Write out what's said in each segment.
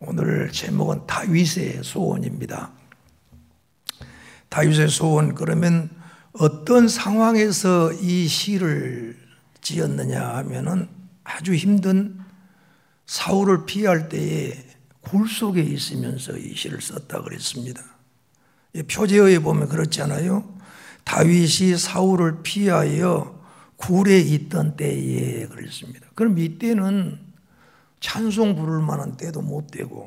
오늘 제목은 다윗의 소원입니다. 다윗의 소원, 그러면 어떤 상황에서 이 시를 지었느냐 하면은 아주 힘든 사울을 피할 때에 굴 속에 있으면서 이 시를 썼다 그랬습니다. 표제어에 보면 그렇잖아요. 다윗이 사울을 피하여 굴에 있던 때에 그랬습니다. 그럼 이때는 찬송 부를 만한 때도 못 되고,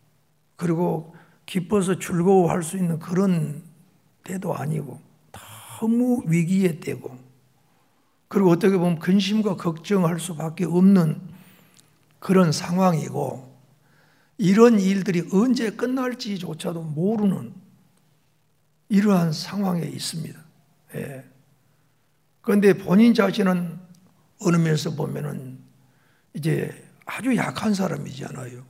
그리고 기뻐서 즐거워할 수 있는 그런 때도 아니고, 너무 위기의 때고, 그리고 어떻게 보면 근심과 걱정할 수밖에 없는 그런 상황이고, 이런 일들이 언제 끝날지조차도 모르는 이러한 상황에 있습니다. 예. 그런데 본인 자신은 어느 면에서 보면은 이제 아주 약한 사람이잖아요.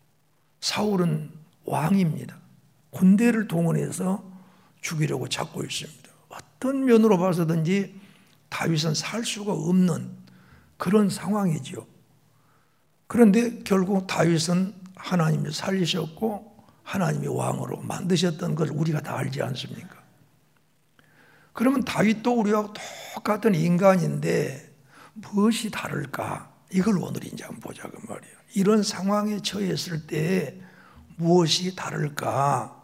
사울은 왕입니다. 군대를 동원해서 죽이려고 찾고 있습니다. 어떤 면으로 봐서든지 다윗은 살 수가 없는 그런 상황이죠. 그런데 결국 다윗은 하나님이 살리셨고 하나님이 왕으로 만드셨던 걸 우리가 다 알지 않습니까? 그러면 다윗도 우리와 똑같은 인간인데 무엇이 다를까? 이걸 오늘 이제 한번 보자고 말이에요. 이런 상황에 처했을 때 무엇이 다를까?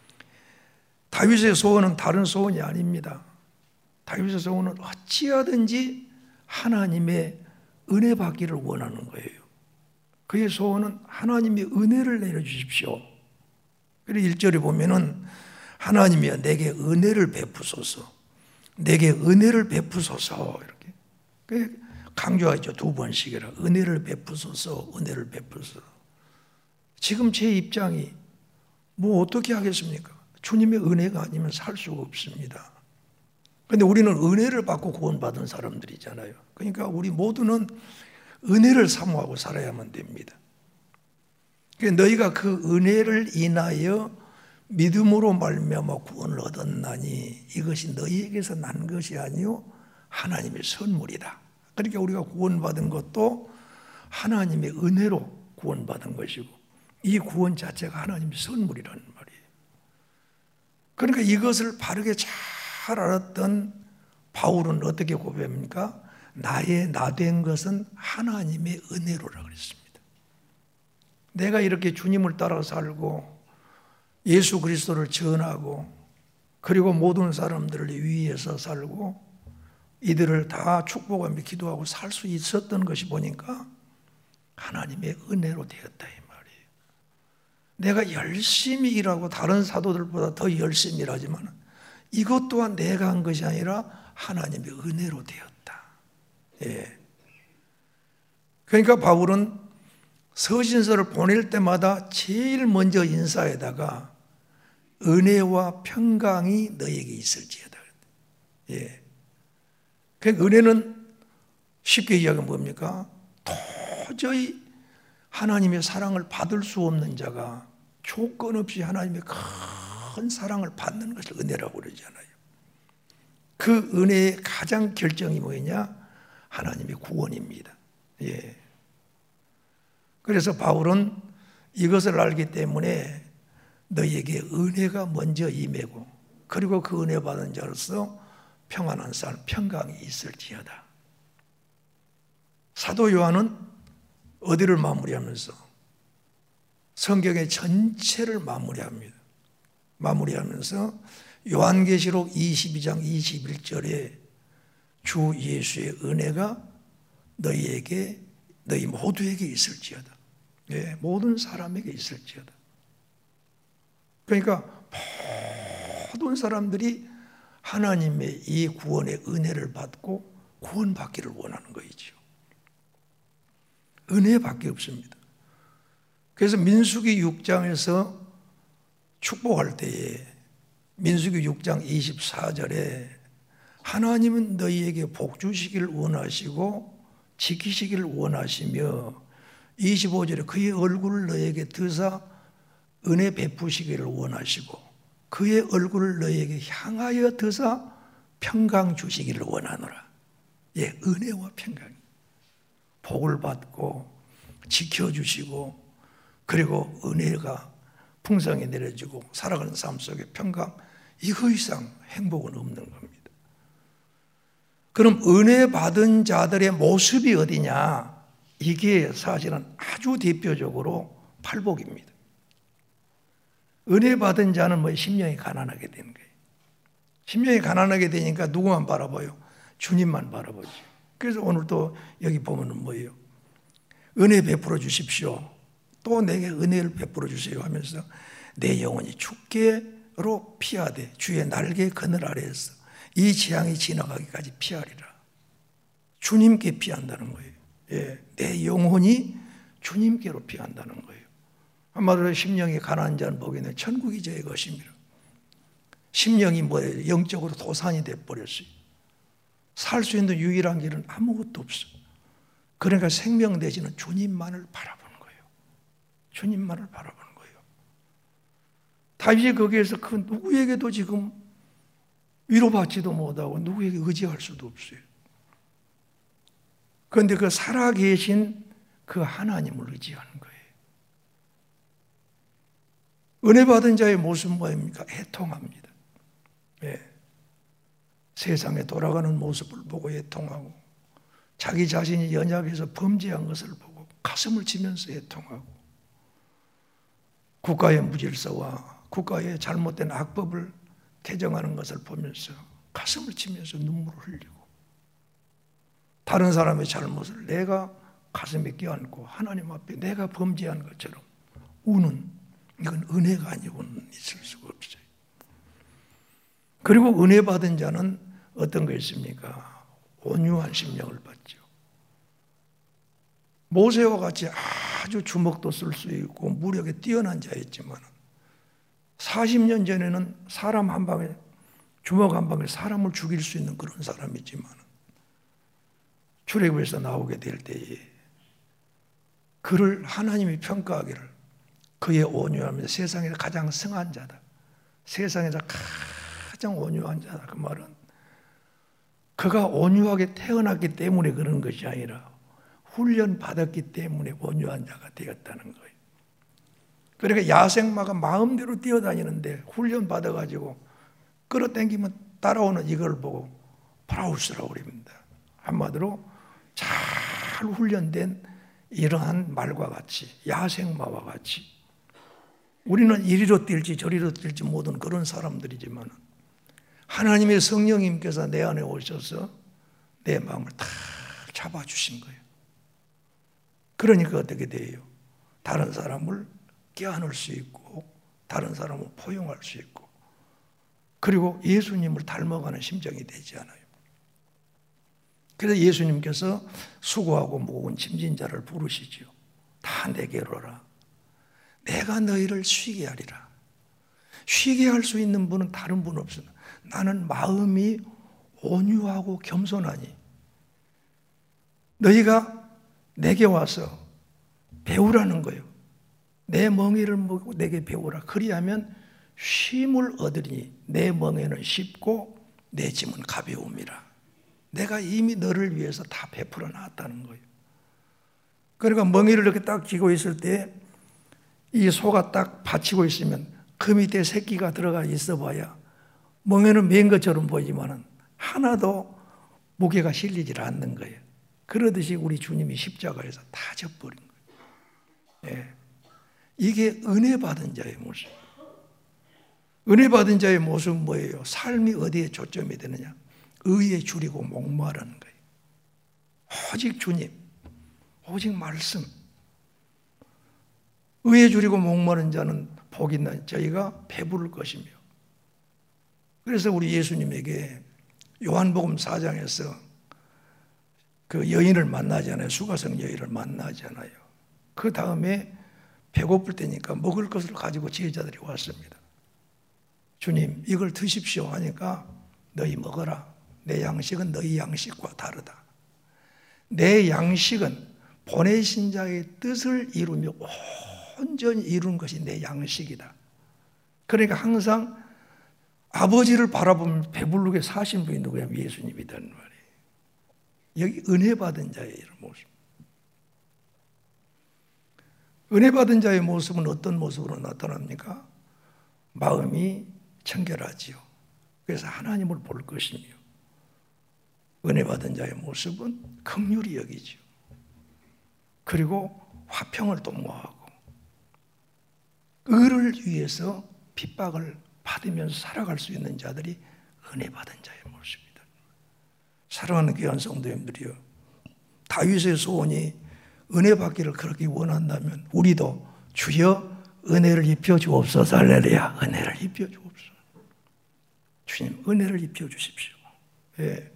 다윗의 소원은 다른 소원이 아닙니다. 다윗의 소원은 어찌하든지 하나님의 은혜 받기를 원하는 거예요. 그의 소원은 하나님의 은혜를 내려주십시오. 그리고 1절에 보면은 하나님이여 내게 은혜를 베푸소서, 내게 은혜를 베푸소서, 이렇게 강조하죠. 2번씩이라. 은혜를 베푸소서, 은혜를 베푸소서. 지금 제 입장이 뭐 어떻게 하겠습니까? 주님의 은혜가 아니면 살 수가 없습니다. 그런데 우리는 은혜를 받고 구원받은 사람들이잖아요. 그러니까 우리 모두는 은혜를 사모하고 살아야만 됩니다. 그러니까 너희가 그 은혜를 인하여 믿음으로 말미암아 구원을 얻었나니 이것이 너희에게서 난 것이 아니요 하나님의 선물이다. 그러니까 우리가 구원받은 것도 하나님의 은혜로 구원받은 것이고, 이 구원 자체가 하나님의 선물이라는 말이에요. 그러니까 이것을 바르게 잘 알았던 바울은 어떻게 고백합니까? 나의 나된 것은 하나님의 은혜로라 그랬습니다. 내가 이렇게 주님을 따라 살고 예수 그리스도를 전하고, 그리고 모든 사람들을 위해서 살고 이들을 다 축복하며 기도하고 살 수 있었던 것이 보니까 하나님의 은혜로 되었다 이 말이에요. 내가 열심히 일하고 다른 사도들보다 더 열심히 일하지만 이것 또한 내가 한 것이 아니라 하나님의 은혜로 되었다. 예. 그러니까 바울은 서신서를 보낼 때마다 제일 먼저 인사에다가 은혜와 평강이 너에게 있을지어다. 예. 그 은혜는 쉽게 이야기하면 뭡니까? 도저히 하나님의 사랑을 받을 수 없는 자가 조건 없이 하나님의 큰 사랑을 받는 것을 은혜라고 그러잖아요. 그 은혜의 가장 결정이 뭐냐? 하나님의 구원입니다. 예. 그래서 바울은 이것을 알기 때문에 너희에게 은혜가 먼저 임하고, 그리고 그 은혜 받은 자로서 평안한 삶, 평강이 있을지어다. 사도 요한은 어디를 마무리하면서 성경의 전체를 마무리하면서 요한계시록 22장 21절에 주 예수의 은혜가 너희에게, 너희 모두에게 있을지어다. 예, 모든 사람에게 있을지어다. 그러니까 모든 사람들이 하나님의 이 구원의 은혜를 받고 구원받기를 원하는 거이죠. 은혜밖에 없습니다. 그래서 민수기 6장에서 축복할 때에 민수기 6장 24절에 하나님은 너희에게 복 주시기를 원하시고 지키시기를 원하시며 25절에 그의 얼굴을 너희에게 드사 은혜 베푸시기를 원하시고 그의 얼굴을 너희에게 향하여 드사 평강 주시기를 원하노라. 예, 은혜와 평강. 복을 받고 지켜주시고 그리고 은혜가 풍성히 내려지고 살아가는 삶 속에 평강, 이거 이상 행복은 없는 겁니다. 그럼 은혜 받은 자들의 모습이 어디냐? 이게 사실은 아주 대표적으로 팔복입니다. 은혜 받은 자는 심령이 가난하게 되는 거예요. 심령이 가난하게 되니까 누구만 바라봐요? 주님만 바라보죠. 그래서 오늘 또 여기 보면은 뭐예요? 은혜 베풀어 주십시오. 또 내게 은혜를 베풀어 주세요 하면서 내 영혼이 주께로 피하되 주의 날개 그늘 아래에서 이 재앙이 지나가기까지 피하리라. 주님께 피한다는 거예요. 예, 내 영혼이 주님께로 피한다는 거예요. 한마디로 심령이 가난한 자는 보기에는 천국이 저의 것입니다. 심령이 뭐예요? 영적으로 도산이 돼버렸어요. 살 수 있는 유일한 길은 아무것도 없어요. 그러니까 생명 대신은 주님만을 바라보는 거예요. 주님만을 바라보는 거예요. 다윗이 거기에서 그 누구에게도 지금 위로받지도 못하고 누구에게 의지할 수도 없어요. 그런데 그 살아계신 그 하나님을 의지하는 거예요. 은혜 받은 자의 모습은 뭐입니까? 애통합니다. 예. 세상에 돌아가는 모습을 보고 애통하고 자기 자신이 연약해서 범죄한 것을 보고 가슴을 치면서 애통하고 국가의 무질서와 국가의 잘못된 악법을 개정하는 것을 보면서 가슴을 치면서 눈물을 흘리고 다른 사람의 잘못을 내가 가슴에 껴안고 하나님 앞에 내가 범죄한 것처럼 우는, 이건 은혜가 아니고는 있을 수가 없어요. 그리고 은혜 받은 자는 어떤 거 있습니까? 온유한 심령을 받죠. 모세와 같이 아주 주먹도 쓸 수 있고 무력에 뛰어난 자였지만 40년 전에는 사람 한 방에, 주먹 한 방에 사람을 죽일 수 있는 그런 사람이지만 출애굽에서 나오게 될 때에 그를 하나님이 평가하기를 그의 온유함이 세상에서 가장 성한 자다. 세상에서 가장 온유한 자다. 그 말은 그가 온유하게 태어났기 때문에 그런 것이 아니라 훈련 받았기 때문에 온유한 자가 되었다는 거예요. 그러니까 야생마가 마음대로 뛰어다니는데 훈련 받아가지고 끌어당기면 따라오는 이걸 보고 브라우스라고 그럽니다. 한마디로 잘 훈련된 이러한 말과 같이 야생마와 같이 우리는 이리로 뛸지 저리로 뛸지 모든 그런 사람들이지만 하나님의 성령님께서 내 안에 오셔서 내 마음을 탁 잡아주신 거예요. 그러니까 어떻게 돼요? 다른 사람을 껴안을 수 있고 다른 사람을 포용할 수 있고 그리고 예수님을 닮아가는 심정이 되지 않아요. 그래서 예수님께서 수고하고 무거운 짐진 자를 부르시죠. 다 내게로 오라. 내가 너희를 쉬게 하리라. 쉬게 할 수 있는 분은 다른 분 없습니다. 나는 마음이 온유하고 겸손하니 너희가 내게 와서 배우라는 거예요. 내 멍에를 먹고 내게 배우라. 그리하면 쉼을 얻으리니 내 멍에는 쉽고 내 짐은 가벼움이라. 내가 이미 너를 위해서 다 베풀어 놨다는 거예요. 그러니까 멍에를 이렇게 딱 쥐고 있을 때 이 소가 딱 받치고 있으면 그 밑에 새끼가 들어가 있어 봐야 멍에는 맨 것처럼 보이지만 하나도 무게가 실리질 않는 거예요. 그러듯이 우리 주님이 십자가에서 다 져버린 거예요. 예. 이게 은혜 받은 자의 모습. 은혜 받은 자의 모습은 뭐예요? 삶이 어디에 초점이 되느냐? 의에 줄이고 목마르는 거예요. 오직 주님, 오직 말씀. 의에 줄이고 목마른 자는 복이 있나 저희가 배부를 것이며. 그래서 우리 예수님에게 요한복음 4장에서 그 여인을 만나잖아요. 수가성 여인을 만나잖아요. 그 다음에 배고플 때니까 먹을 것을 가지고 제자들이 왔습니다. 주님, 이걸 드십시오 하니까 너희 먹어라. 내 양식은 너희 양식과 다르다. 내 양식은 보내신 자의 뜻을 이루며 온전히 이루는 것이 내 양식이다. 그러니까 항상 아버지를 바라보면 배부르게 사신 분이 누구냐면 예수님이라는 말이에요. 여기 은혜 받은 자의 이런 모습. 은혜 받은 자의 모습은 어떤 모습으로 나타납니까? 마음이 청결하지요. 그래서 하나님을 볼 것이며, 은혜 받은 자의 모습은 긍휼히 여기지요. 그리고 화평을 도모하고 의를 위해서 핍박을 받으면서 살아갈 수 있는 자들이 은혜 받은 자의 모습이다. 사랑하는 귀한 성도님들이요, 다윗의 소원이 은혜 받기를 그렇게 원한다면 우리도 주여 은혜를 입혀 주옵소서. 할렐루야. 은혜를 입혀 주옵소서. 주님 은혜를 입혀 주십시오. 예.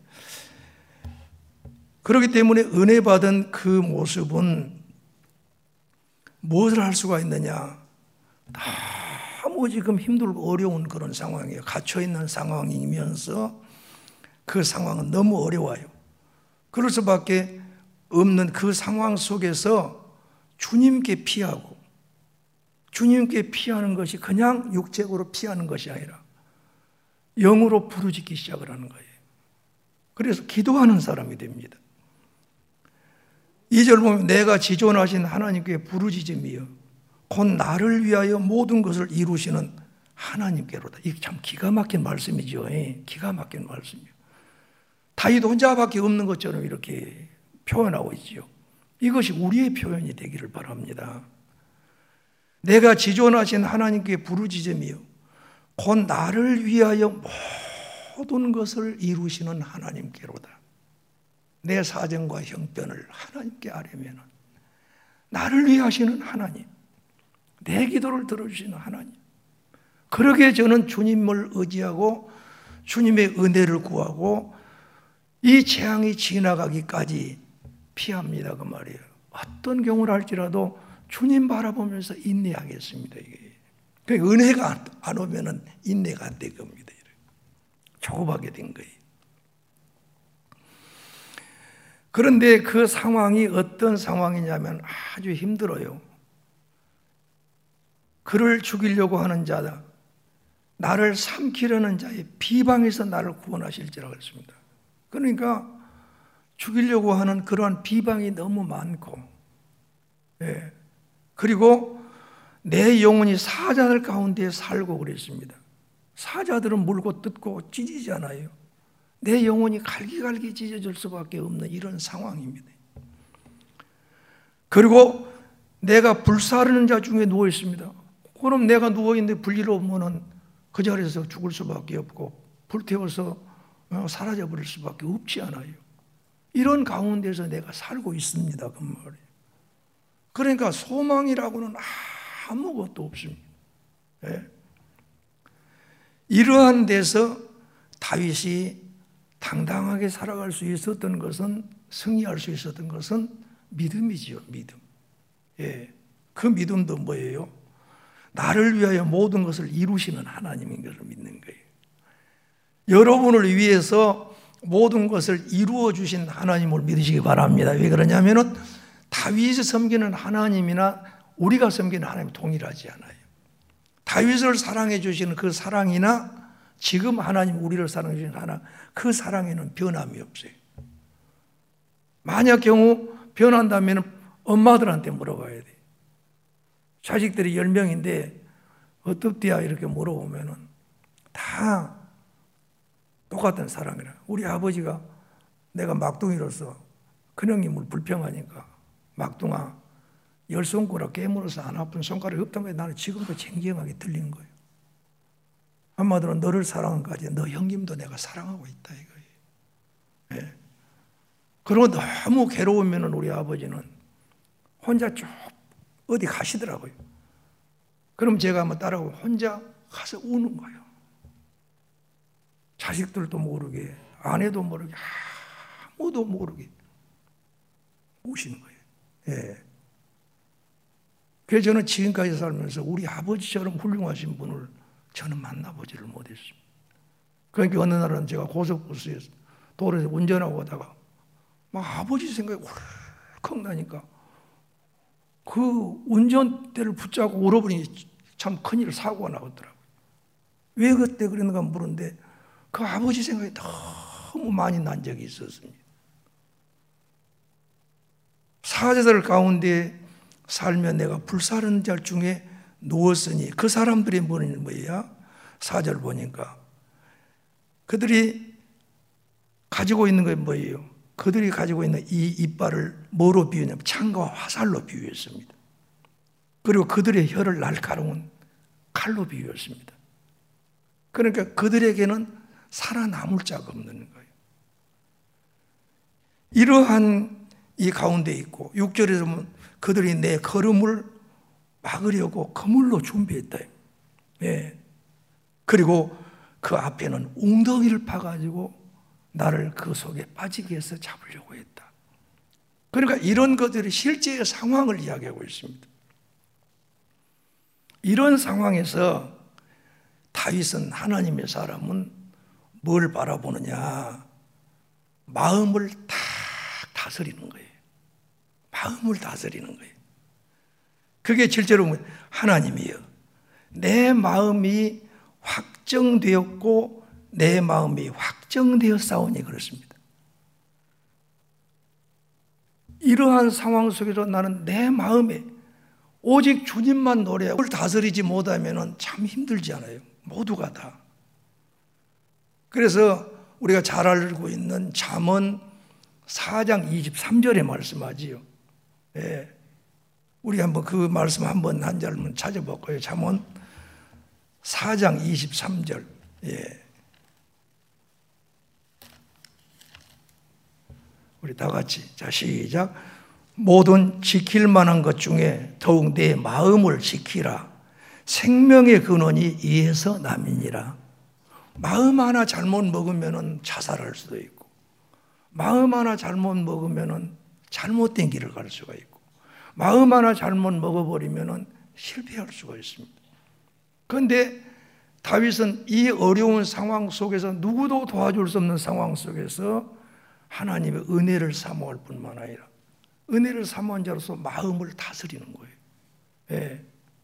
그렇기 때문에 은혜 받은 그 모습은 무엇을 할 수가 있느냐? 너무 지금 힘들고 어려운 그런 상황이에요. 갇혀있는 상황이면서 그 상황은 너무 어려워요. 그럴 수밖에 없는 그 상황 속에서 주님께 피하고, 주님께 피하는 것이 그냥 육적으로 피하는 것이 아니라 영으로 부르짖기 시작을 하는 거예요. 그래서 기도하는 사람이 됩니다. 2절 보면 내가 지존하신 하나님께 부르짖으며 곧 나를 위하여 모든 것을 이루시는 하나님께로다. 이게 참 기가 막힌 말씀이죠. 기가 막힌 말씀이에요. 다윗 혼자밖에 없는 것처럼 이렇게 표현하고 있죠. 이것이 우리의 표현이 되기를 바랍니다. 내가 지존하신 하나님께 부르짖으며 곧 나를 위하여 모든 것을 이루시는 하나님께로다. 내 사정과 형편을 하나님께 아뢰면 나를 위해 하시는 하나님, 내 기도를 들어주시는 하나님, 그러게 저는 주님을 의지하고 주님의 은혜를 구하고 이 재앙이 지나가기까지 피합니다. 그 말이에요. 어떤 경우를 할지라도 주님 바라보면서 인내하겠습니다. 이게 은혜가 안 오면은 인내가 안 될 겁니다. 조급하게 된 거예요. 그런데 그 상황이 어떤 상황이냐면 아주 힘들어요. 그를 죽이려고 하는 자다, 나를 삼키려는 자의 비방에서 나를 구원하실지라고 했습니다. 그러니까 죽이려고 하는 그러한 비방이 너무 많고, 예. 그리고 내 영혼이 사자들 가운데 살고 그랬습니다. 사자들은 물고 뜯고 찢이잖아요. 내 영혼이 갈기갈기 찢어질 수밖에 없는 이런 상황입니다. 그리고 내가 불사르는 자 중에 누워 있습니다. 그럼 내가 누워 있는데 불리로 오면은 그 자리에서 죽을 수밖에 없고 불태워서 사라져 버릴 수밖에 없지 않아요. 이런 가운데서 내가 살고 있습니다. 그 말이에요. 그러니까 소망이라고는 아무것도 없습니다. 예. 이러한 데서 다윗이 당당하게 살아갈 수 있었던 것은, 승리할 수 있었던 것은 믿음이지요. 믿음. 예. 그 믿음도 뭐예요? 나를 위하여 모든 것을 이루시는 하나님인 것을 믿는 거예요. 여러분을 위해서 모든 것을 이루어 주신 하나님을 믿으시기 바랍니다. 왜 그러냐면은 다윗이 섬기는 하나님이나 우리가 섬기는 하나님이 동일하지 않아요. 다윗을 사랑해 주시는 그 사랑이나 지금 하나님 우리를 사랑해 주시는 하나님, 그 사랑에는 변함이 없어요. 만약 경우 변한다면 엄마들한테 물어봐야 돼. 자식들이 10명인데 어떻디야 이렇게 물어보면 다 똑같은 사랑이라. 우리 아버지가 내가 막둥이로서 큰형님을 불평하니까 막둥아 10손가락 깨물어서 안 아픈 손가락이 없단 말이야. 나는 지금도 쟁쟁하게 들리는 거예요. 한마디로 너를 사랑한 까지 너 형님도 내가 사랑하고 있다 이거예요. 예. 그리고 너무 괴로우면 우리 아버지는 혼자 쭉 어디 가시더라고요. 그럼 제가 한번 따라오고 혼자 가서 우는 거예요. 자식들도 모르게, 아내도 모르게, 아무도 모르게 우시는 거예요. 예. 그래서 저는 지금까지 살면서 우리 아버지처럼 훌륭하신 분을 저는 만나보지를 못했습니다. 그러니까 어느 날은 제가 고속버스에서 도로에서 운전하고 오다가 막 아버지 생각이 울컥 나니까 그 운전대를 붙잡고 울어버리니 참 큰일 사고가 나더라고요. 왜 그때 그랬는가 물었는데 그 아버지 생각이 너무 많이 난 적이 있었습니다. 사자들 가운데 살며 내가 불사른 자 중에 누웠으니 그 사람들이 뭐야? 4절 보니까 그들이 가지고 있는 게 뭐예요? 그들이 가지고 있는 이 이빨을 뭐로 비유냐면 창과 화살로 비유했습니다. 그리고 그들의 혀를 날카로운 칼로 비유했습니다. 그러니까 그들에게는 살아남을 자가 없는 거예요. 이러한 이 가운데 있고 6절에 보면 그들이 내 걸음을 막으려고 그물로 준비했다. 예. 그리고 그 앞에는 웅덩이를 파가지고 나를 그 속에 빠지게 해서 잡으려고 했다. 그러니까 이런 것들이 실제의 상황을 이야기하고 있습니다. 이런 상황에서 다윗은 하나님의 사람은 뭘 바라보느냐? 마음을 딱 다스리는 거예요. 마음을 다스리는 거예요. 그게 실제로 하나님이여 내 마음이 확정되었고 내 마음이 확정되었사오니 그렇습니다. 이러한 상황 속에서 나는 내 마음에 오직 주님만 노래하고 그걸 다스리지 못하면 참 힘들지 않아요? 모두가 다. 그래서 우리가 잘 알고 있는 잠언 4장 23절에 말씀하지요. 예. 우리 한번 그 말씀 한번 한 절만 찾아볼까요? 잠언 4장 23절. 예. 우리 다 같이. 자, 시작. 모든 지킬 만한 것 중에 더욱 내 마음을 지키라. 생명의 근원이 이에서 남이니라. 마음 하나 잘못 먹으면 자살할 수도 있고, 마음 하나 잘못 먹으면 잘못된 길을 갈 수가 있고, 마음 하나 잘못 먹어버리면 실패할 수가 있습니다. 그런데 다윗은 이 어려운 상황 속에서 누구도 도와줄 수 없는 상황 속에서 하나님의 은혜를 사모할 뿐만 아니라 은혜를 사모한 자로서 마음을 다스리는 거예요. 예.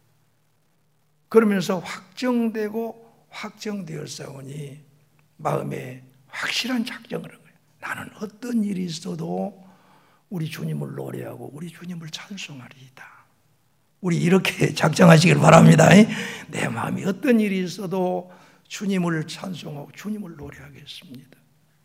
그러면서 확정되고 확정되었사오니 마음에 확실한 작정을 한 거예요. 나는 어떤 일이 있어도 우리 주님을 노래하고 우리 주님을 찬송하리이다. 우리 이렇게 작정하시길 바랍니다. 내 마음이 어떤 일이 있어도 주님을 찬송하고 주님을 노래하겠습니다.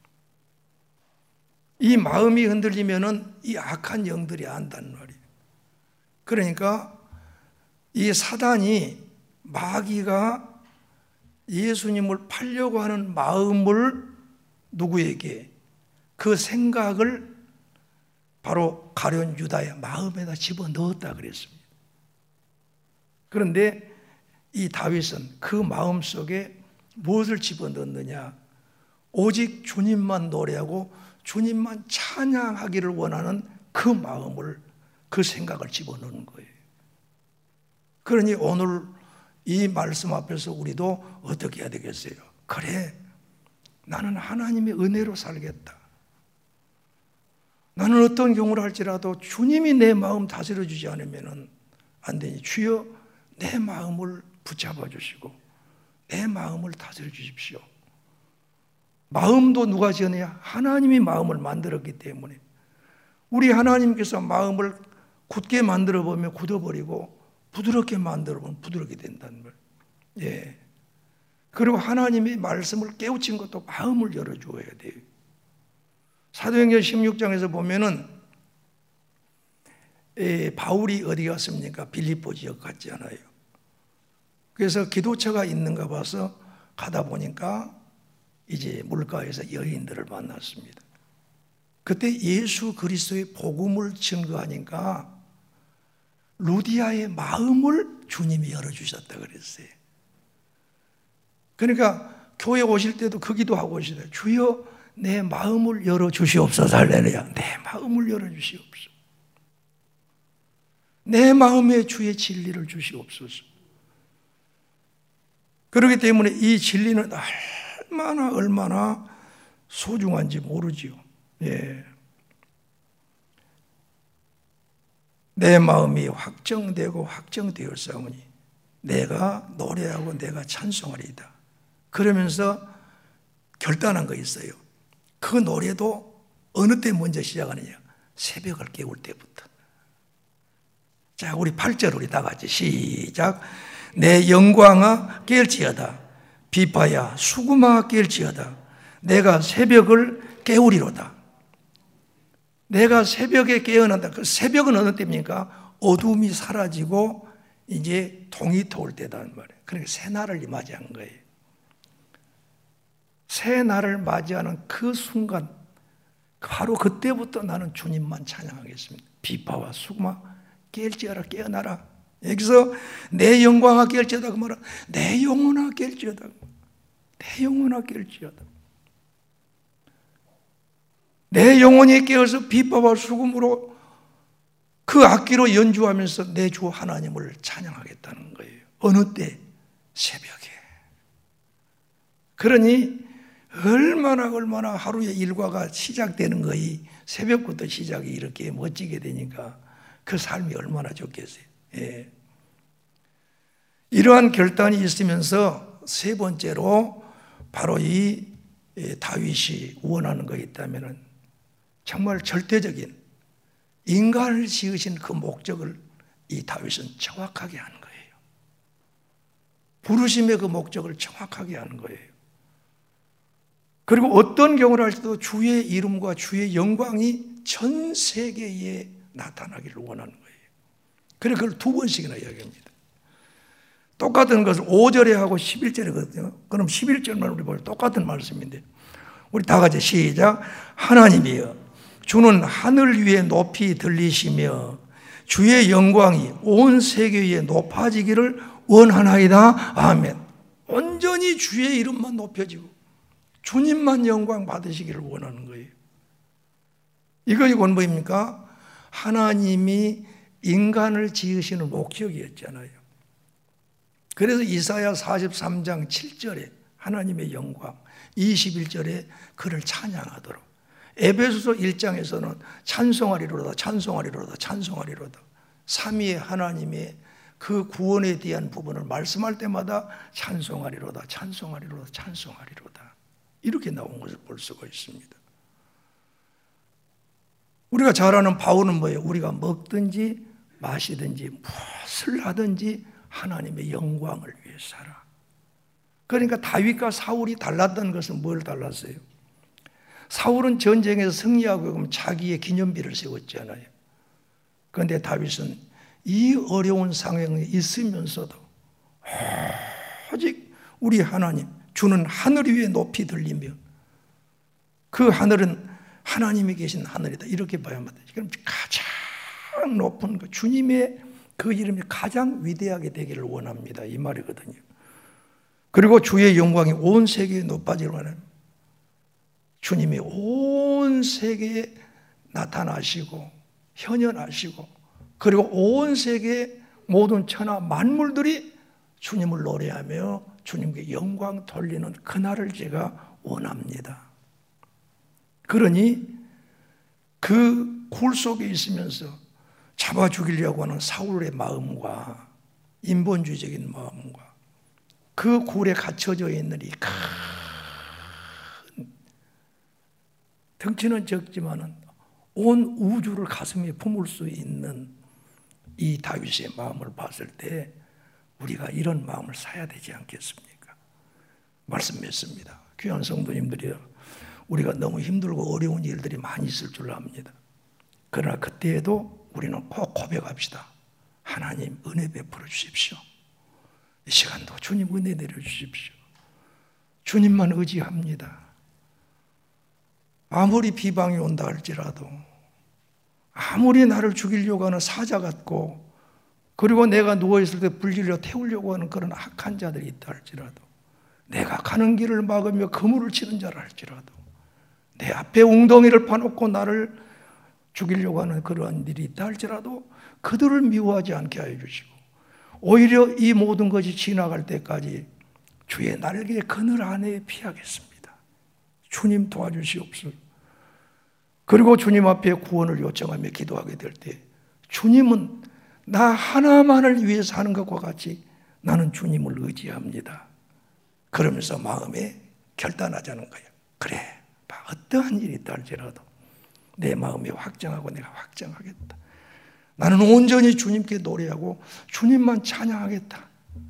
이 마음이 흔들리면은 이 악한 영들이 안단 말이에요. 그러니까 이 사단이 마귀가 예수님을 팔려고 하는 마음을 누구에게 그 생각을 바로 가룟 유다의 마음에다 집어넣었다 그랬습니다. 그런데 이 다윗은 그 마음 속에 무엇을 집어넣느냐? 오직 주님만 노래하고 주님만 찬양하기를 원하는 그 마음을, 그 생각을 집어넣는 거예요. 그러니 오늘 이 말씀 앞에서 우리도 어떻게 해야 되겠어요? 그래, 나는 하나님의 은혜로 살겠다. 나는 어떤 경우를 할지라도 주님이 내 마음 다스려 주지 않으면 안 되니 주여 내 마음을 붙잡아 주시고 내 마음을 다스려 주십시오. 마음도 누가 지었느냐? 하나님이 마음을 만들었기 때문에 우리 하나님께서 마음을 굳게 만들어 보면 굳어버리고 부드럽게 만들어 보면 부드럽게 된다는 말. 예. 그리고 하나님의 말씀을 깨우친 것도 마음을 열어줘야 돼요. 사도행전 16장에서 보면은 바울이 어디 갔습니까? 빌립보 지역 갔잖아요. 그래서 기도처가 있는가 봐서 가다 보니까 이제 물가에서 여인들을 만났습니다. 그때 예수 그리스도의 복음을 증거하니까 루디아의 마음을 주님이 열어주셨다 그랬어요. 그러니까 교회 오실 때도 그 기도하고 오시다. 주여 내 마음을 열어주시옵소서. 할렐루야. 내 마음을 열어주시옵소서. 내 마음에 주의 진리를 주시옵소서. 그렇기 때문에 이 진리는 얼마나 소중한지 모르지요. 예. 내 마음이 확정되고 확정되었사오니 내가 노래하고 내가 찬송하리이다. 그러면서 결단한 거 있어요. 그 노래도 어느 때 먼저 시작하느냐? 새벽을 깨울 때부터. 자, 우리 8절 우리 다 같이 시작. 내 영광아 깰지어다. 비파야 수구마 깰지어다. 내가 새벽을 깨우리로다. 내가 새벽에 깨어난다. 그 새벽은 어느 때입니까? 어둠이 사라지고 이제 동이 터올 때다는 말이에요. 그러니까 새날을 맞이한 거예요. 새날을 맞이하는 그 순간, 바로 그때부터 나는 주님만 찬양하겠습니다. 비파와 수구마 깰지어라, 깨어나라. 여기서 내 영광아 깰지어다 그 말은 내 영혼아 깰지어다. 내 영혼아 깰지어다. 내 영혼이 깨어서 비파와 수금으로 그 악기로 연주하면서 내 주 하나님을 찬양하겠다는 거예요. 어느 때? 새벽에. 그러니 얼마나 하루의 일과가 시작되는 거이 새벽부터 시작이 이렇게 멋지게 되니까 그 삶이 얼마나 좋겠어요. 예. 이러한 결단이 있으면서 세 번째로 바로 이 다윗이 원하는 거 있다면은 정말 절대적인 인간을 지으신 그 목적을 이 다윗은 정확하게 하는 거예요. 부르심의 그 목적을 정확하게 하는 거예요. 그리고 어떤 경우를 할지도 주의 이름과 주의 영광이 전 세계에 나타나기를 원하는 거예요. 그래서 그걸 두 번씩이나 이야기합니다. 똑같은 것을 5절에 하고 11절이거든요. 그럼 11절만 우리 보면 똑같은 말씀인데 우리 다 같이 시작. 하나님이여 주는 하늘 위에 높이 들리시며 주의 영광이 온 세계 위에 높아지기를 원하나이다. 아멘. 온전히 주의 이름만 높여지고 주님만 영광 받으시기를 원하는 거예요. 이것이 원법입니까? 하나님이 인간을 지으시는 목적이었잖아요. 그래서 이사야 43장 7절에 하나님의 영광, 21절에 그를 찬양하도록, 에베소서 1장에서는 찬송하리로다 찬송하리로다 찬송하리로다, 삼위의 하나님의 그 구원에 대한 부분을 말씀할 때마다 찬송하리로다 찬송하리로다 찬송하리로다 이렇게 나온 것을 볼 수가 있습니다. 우리가 잘 아는 바울은 뭐예요? 우리가 먹든지 마시든지 무엇을 하든지 하나님의 영광을 위해 살아. 그러니까 다윗과 사울이 달랐던 것은 뭘 달랐어요? 사울은 전쟁에서 승리하고 그럼 자기의 기념비를 세웠잖아요. 그런데 다윗은 이 어려운 상황에 있으면서도 오직 우리 하나님 주는 하늘 위에 높이 들리며 그 하늘은 하나님이 계신 하늘이다 이렇게 봐야만 되죠. 그럼 가장 높은 그 주님의 그 이름이 가장 위대하게 되기를 원합니다 이 말이거든요. 그리고 주의 영광이 온 세계에 높아지기를 원합니다. 주님이 온 세계에 나타나시고 현현하시고 그리고 온 세계의 모든 천하 만물들이 주님을 노래하며 주님께 영광 돌리는 그날을 제가 원합니다. 그러니 그 굴 속에 있으면서 잡아 죽이려고 하는 사울의 마음과 인본주의적인 마음과 그 굴에 갇혀져 있는 이 큰 덩치는 적지만은 온 우주를 가슴에 품을 수 있는 이 다윗의 마음을 봤을 때 우리가 이런 마음을 사야 되지 않겠습니까? 말씀 맺습니다. 귀한 성도님들이요, 우리가 너무 힘들고 어려운 일들이 많이 있을 줄 압니다. 그러나 그때에도 우리는 꼭 고백합시다. 하나님 은혜 베풀어 주십시오. 이 시간도 주님 은혜 내려 주십시오. 주님만 의지합니다. 아무리 비방이 온다 할지라도, 아무리 나를 죽이려고 하는 사자 같고, 그리고 내가 누워있을 때 불질러 태우려고 하는 그런 악한 자들이 있다 할지라도, 내가 가는 길을 막으며 그물을 치는 자라 할지라도, 내 앞에 웅덩이를 파놓고 나를 죽이려고 하는 그러한 일이 있다 할지라도 그들을 미워하지 않게 하여 주시고, 오히려 이 모든 것이 지나갈 때까지 주의 날개 그늘 안에 피하겠습니다. 주님 도와주시옵소서. 그리고 주님 앞에 구원을 요청하며 기도하게 될 때 주님은 나 하나만을 위해서 하는 것과 같이 나는 주님을 의지합니다. 그러면서 마음에 결단하자는 거예요. 그래, 어떠한 일이 있다 할지라도 내 마음에 확정하고 내가 확정하겠다. 나는 온전히 주님께 노래하고 주님만 찬양하겠다.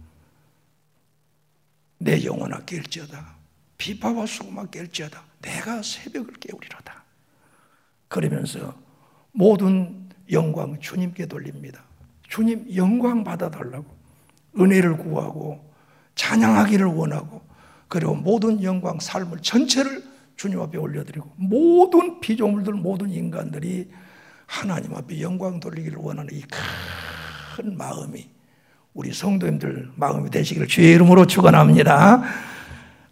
내 영혼아 깰지어다. 비파와 수고만 깰지어다. 내가 새벽을 깨우리로다. 그러면서 모든 영광 주님께 돌립니다. 주님 영광 받아달라고 은혜를 구하고 찬양하기를 원하고, 그리고 모든 영광 삶을 전체를 주님 앞에 올려드리고, 모든 피조물들 모든 인간들이 하나님 앞에 영광 돌리기를 원하는 이 큰 마음이 우리 성도님들 마음이 되시기를 주의 이름으로 축원합니다.